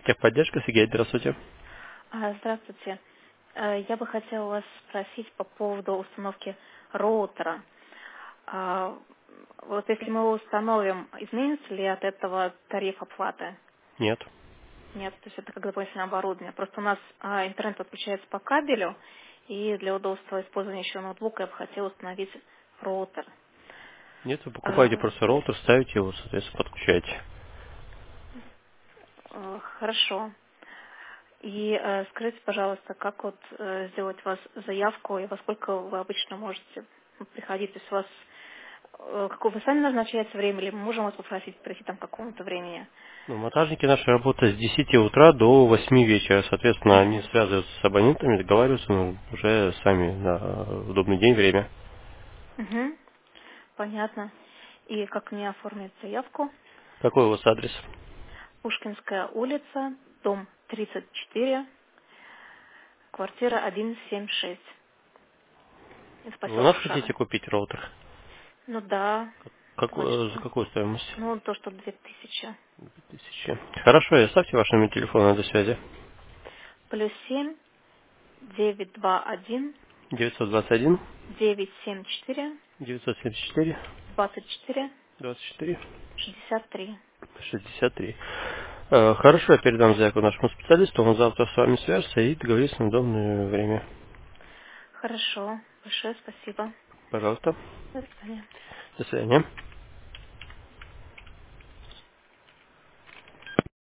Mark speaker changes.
Speaker 1: Техподдержка, Сергей, здравствуйте.
Speaker 2: Здравствуйте. Я бы хотела вас спросить по поводу установки роутера. Вот если мы его установим, изменится ли от этого тариф оплаты?
Speaker 1: Нет.
Speaker 2: Нет, то есть это как дополнительное оборудование. Просто у нас интернет подключается по кабелю, и для удобства использования еще ноутбука я бы хотела установить роутер.
Speaker 1: Нет, вы покупаете
Speaker 2: А,
Speaker 1: просто роутер, ставите его, соответственно, подключаете.
Speaker 2: Хорошо. И скажите, пожалуйста, как вот сделать у вас заявку и во сколько вы обычно можете приходить? То есть у вас какое вы сами назначаете время, или мы можем вас попросить прийти там к какому-то времени?
Speaker 1: Ну, монтажники наши работают с 10 утра до 8 вечера. Соответственно, они
Speaker 2: Мгм.
Speaker 1: связываются с абонентами, договариваются уже сами на удобный день, время.
Speaker 2: Мгм. Понятно. И как мне оформить заявку?
Speaker 1: Какой у вас адрес?
Speaker 2: Пушкинская улица, дом 34, квартира 176. Это в
Speaker 1: Вы у нас
Speaker 2: поселке
Speaker 1: хотите
Speaker 2: Шара.
Speaker 1: купить роутер?
Speaker 2: Ну да,
Speaker 1: За
Speaker 2: точно.
Speaker 1: какую стоимость?
Speaker 2: Ну, то, что 2000.
Speaker 1: 2000. Хорошо, и оставьте ваш номер телефона до связи.
Speaker 2: +7 921
Speaker 1: 921
Speaker 2: 974
Speaker 1: 974
Speaker 2: 24
Speaker 1: 24
Speaker 2: 63.
Speaker 1: 63. Хорошо, я передам заявку нашему специалисту, он завтра с вами свяжется и договорится на удобное время.
Speaker 2: Хорошо. Большое спасибо.
Speaker 1: Пожалуйста.
Speaker 2: До свидания.
Speaker 1: До свидания.